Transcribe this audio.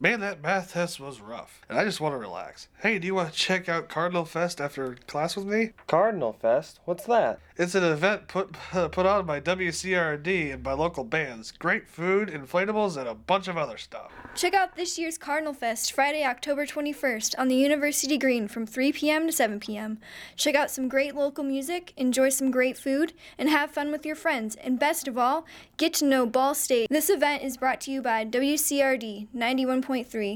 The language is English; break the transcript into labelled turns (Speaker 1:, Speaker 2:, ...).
Speaker 1: Man, that math test was rough, and I just want to relax. Hey, do you want to check out Cardinal Fest after class with me?
Speaker 2: Cardinal Fest? What's that?
Speaker 1: It's an event put on by WCRD and by local bands. Great food, inflatables, and a bunch of other stuff.
Speaker 3: Check out this year's Cardinal Fest Friday, October 21st on the University Green from 3 p.m. to 7 p.m. Check out some great local music, enjoy some great food, and have fun with your friends. And best of all, get to know Ball State. This event is brought to you by WCRD 91.3.